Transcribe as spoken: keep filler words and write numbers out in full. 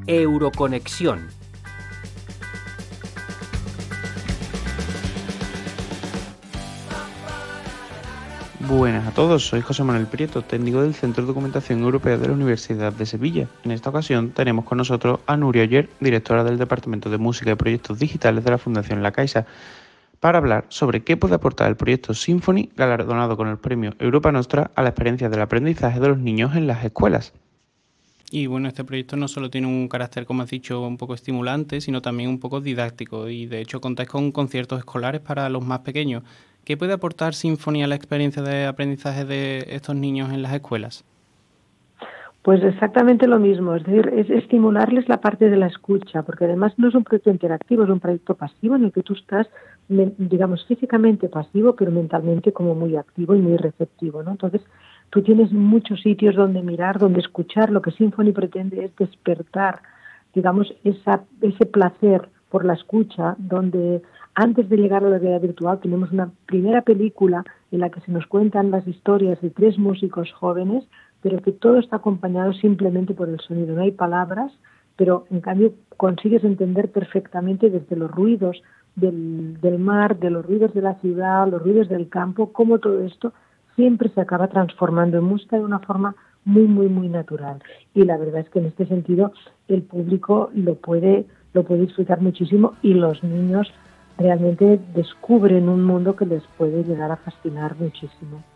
Euroconexión. Buenas a todos, soy José Manuel Prieto, técnico del Centro de Documentación Europea de la Universidad de Sevilla. En esta ocasión tenemos con nosotros a Nuria Oller, directora del Departamento de Música y Proyectos Digitales de la Fundación La Caixa, para hablar sobre qué puede aportar el proyecto Symphony, galardonado con el premio Europa Nostra, a la experiencia del aprendizaje de los niños en las escuelas. Y bueno, este proyecto no solo tiene un carácter, como has dicho, un poco estimulante, sino también un poco didáctico. Y de hecho contáis con conciertos escolares para los más pequeños. ¿Qué puede aportar Symphony a la experiencia de aprendizaje de estos niños en las escuelas? Pues exactamente lo mismo, es decir, es estimularles la parte de la escucha, porque además no es un proyecto interactivo, es un proyecto pasivo en el que tú estás, digamos, físicamente pasivo, pero mentalmente como muy activo y muy receptivo, ¿no? Entonces, tú tienes muchos sitios donde mirar, donde escuchar. Lo que Symphony pretende es despertar, digamos, esa, ese placer por la escucha, donde antes de llegar a la realidad virtual tenemos una primera película en la que se nos cuentan las historias de tres músicos jóvenes, pero que todo está acompañado simplemente por el sonido. No hay palabras, pero en cambio consigues entender perfectamente desde los ruidos del, del mar, de los ruidos de la ciudad, los ruidos del campo, cómo todo esto siempre se acaba transformando en música de una forma muy, muy, muy natural. Y la verdad es que en este sentido el público lo puede, lo puede disfrutar muchísimo y los niños realmente descubren un mundo que les puede llegar a fascinar muchísimo.